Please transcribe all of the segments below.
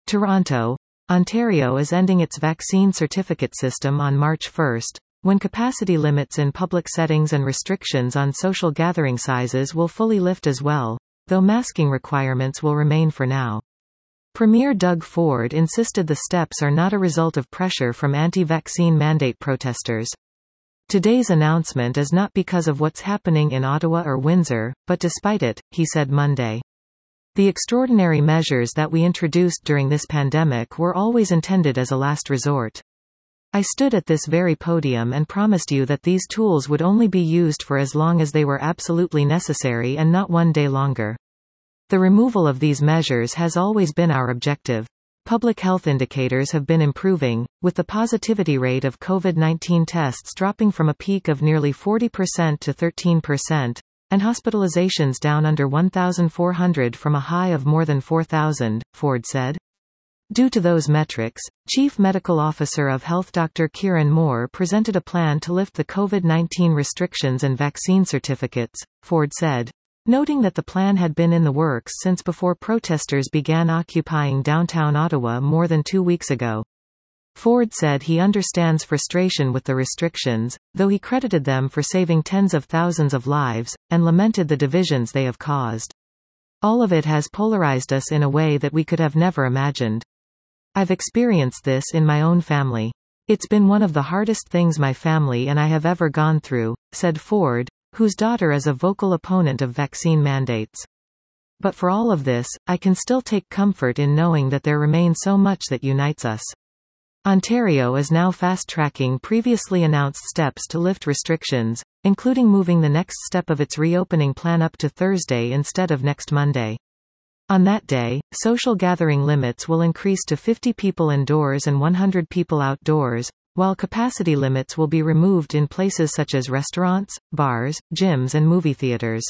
Toronto, Ontario is ending its vaccine certificate system on March 1, when capacity limits in public settings and restrictions on social gathering sizes will fully lift as well, though masking requirements will remain for now. Premier Doug Ford insisted the steps are not a result of pressure from anti-vaccine mandate protesters. Today's announcement is not because of what's happening in Ottawa or Windsor, but despite it, he said Monday. The extraordinary measures that we introduced during this pandemic were always intended as a last resort. I stood at this very podium and promised you that these tools would only be used for as long as they were absolutely necessary and not one day longer. The removal of these measures has always been our objective. Public health indicators have been improving, with the positivity rate of COVID-19 tests dropping from a peak of nearly 40% to 13%, and hospitalizations down under 1,400 from a high of more than 4,000, Ford said. Due to those metrics, Chief Medical Officer of Health Dr. Kieran Moore presented a plan to lift the COVID-19 restrictions and vaccine certificates, Ford said, noting that the plan had been in the works since before protesters began occupying downtown Ottawa more than 2 weeks ago. Ford said he understands frustration with the restrictions, though he credited them for saving tens of thousands of lives, and lamented the divisions they have caused. All of it has polarized us in a way that we could have never imagined. I've experienced this in my own family. It's been one of the hardest things my family and I have ever gone through, said Ford, whose daughter is a vocal opponent of vaccine mandates. But for all of this, I can still take comfort in knowing that there remains so much that unites us. Ontario is now fast-tracking previously announced steps to lift restrictions, including moving the next step of its reopening plan up to Thursday instead of next Monday. On that day, social gathering limits will increase to 50 people indoors and 100 people outdoors, while capacity limits will be removed in places such as restaurants, bars, gyms and movie theaters.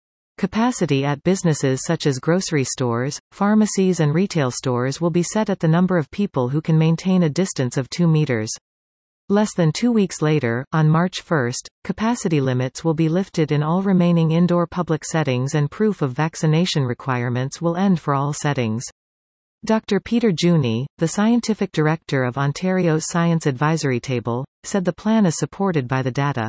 Capacity at businesses such as grocery stores, pharmacies and retail stores will be set at the number of people who can maintain a distance of 2 meters. Less than 2 weeks later, on March 1, capacity limits will be lifted in all remaining indoor public settings and proof of vaccination requirements will end for all settings. Dr. Peter Juni, the scientific director of Ontario's Science Advisory Table, said the plan is supported by the data.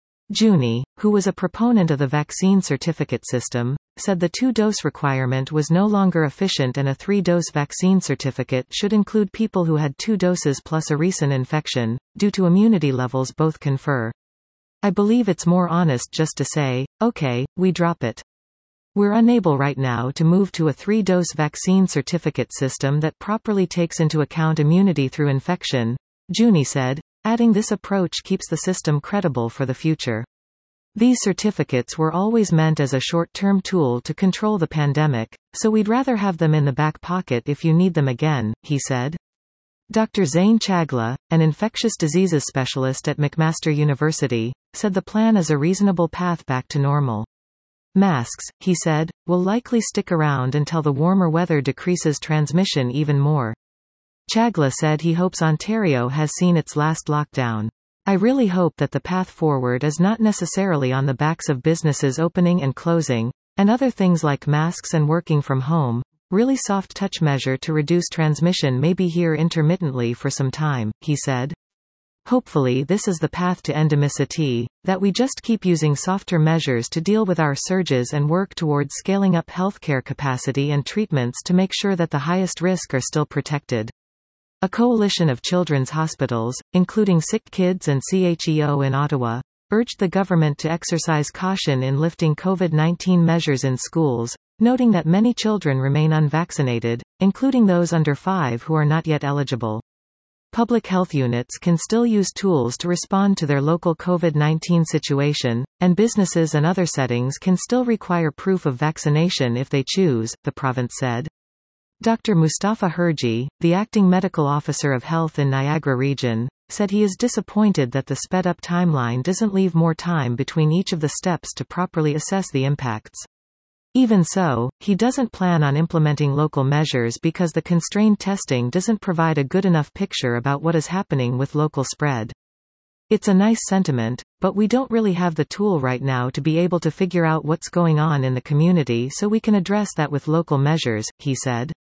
Juni, who was a proponent of the vaccine certificate system, said the 2-dose requirement was no longer efficient and a 3-dose vaccine certificate should include people who had 2 doses plus a recent infection, due to immunity levels both confer. I believe it's more honest just to say, okay, we drop it. We're unable right now to move to a 3-dose vaccine certificate system that properly takes into account immunity through infection, Juni said, adding this approach keeps the system credible for the future. These certificates were always meant as a short-term tool to control the pandemic, so we'd rather have them in the back pocket if you need them again, he said. Dr. Zain Chagla, an infectious diseases specialist at McMaster University, said the plan is a reasonable path back to normal. Masks, he said, will likely stick around until the warmer weather decreases transmission even more. Chagla said he hopes Ontario has seen its last lockdown. I really hope that the path forward is not necessarily on the backs of businesses opening and closing, and other things like masks and working from home. Really soft touch measure to reduce transmission may be here intermittently for some time, he said. Hopefully this is the path to endemicity, that we just keep using softer measures to deal with our surges and work towards scaling up healthcare capacity and treatments to make sure that the highest risk are still protected. A coalition of children's hospitals, including Sick Kids and CHEO in Ottawa, urged the government to exercise caution in lifting COVID-19 measures in schools, noting that many children remain unvaccinated, including those under 5 who are not yet eligible. Public health units can still use tools to respond to their local COVID-19 situation, and businesses and other settings can still require proof of vaccination if they choose, the province said. Dr. Mustafa Herji, the acting medical officer of health in Niagara Region, said he is disappointed that the sped-up timeline doesn't leave more time between each of the steps to properly assess the impacts. Even so, he doesn't plan on implementing local measures because the constrained testing doesn't provide a good enough picture about what is happening with local spread. It's a nice sentiment, but we don't really have the tool right now to be able to figure out what's going on in the community so we can address that with local measures, he said.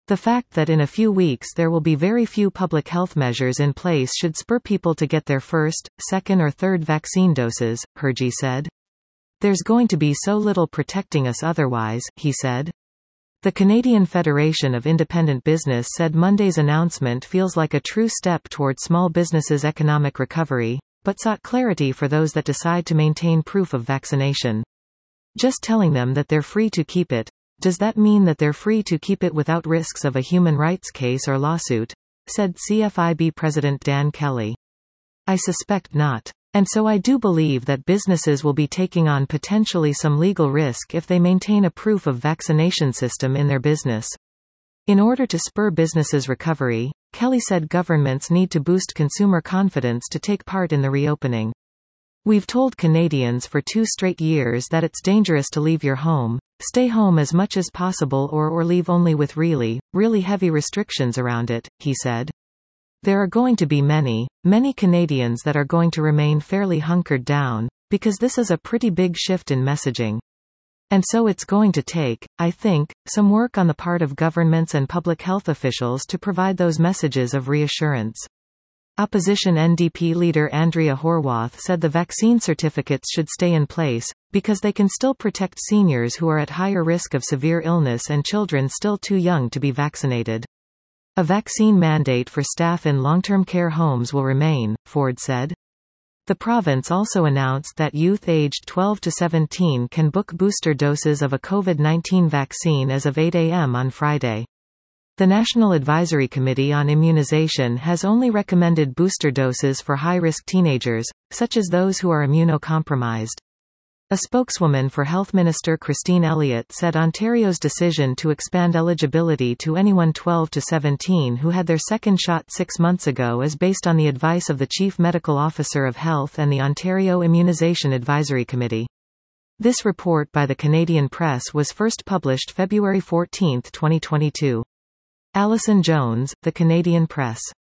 The fact that in a few weeks there will be very few public health measures in place should spur people to get their first, second or third vaccine doses, Hergy said. There's going to be so little protecting us otherwise, he said. The Canadian Federation of Independent Business said Monday's announcement feels like a true step toward small businesses' economic recovery, but sought clarity for those that decide to maintain proof of vaccination. Just telling them that they're free to keep it. Does that mean that they're free to keep it without risks of a human rights case or lawsuit? Said CFIB President Dan Kelly. I suspect not. And so I do believe that businesses will be taking on potentially some legal risk if they maintain a proof of vaccination system in their business. In order to spur businesses' recovery, Kelly said governments need to boost consumer confidence to take part in the reopening. We've told Canadians for 2 straight years that it's dangerous to leave your home, stay home as much as possible or leave only with really heavy restrictions around it, he said. There are going to be many Canadians that are going to remain fairly hunkered down, because this is a pretty big shift in messaging. And so it's going to take, I think, some work on the part of governments and public health officials to provide those messages of reassurance. Opposition NDP leader Andrea Horwath said the vaccine certificates should stay in place, because they can still protect seniors who are at higher risk of severe illness and children still too young to be vaccinated. A vaccine mandate for staff in long-term care homes will remain, Ford said. The province also announced that youth aged 12 to 17 can book booster doses of a COVID-19 vaccine as of 8 a.m. on Friday. The National Advisory Committee on Immunization has only recommended booster doses for high-risk teenagers, such as those who are immunocompromised. A spokeswoman for Health Minister Christine Elliott said Ontario's decision to expand eligibility to anyone 12 to 17 who had their second shot 6 months ago is based on the advice of the Chief Medical Officer of Health and the Ontario Immunization Advisory Committee. This report by the Canadian Press was first published February 14, 2022. Alison Jones, The Canadian Press.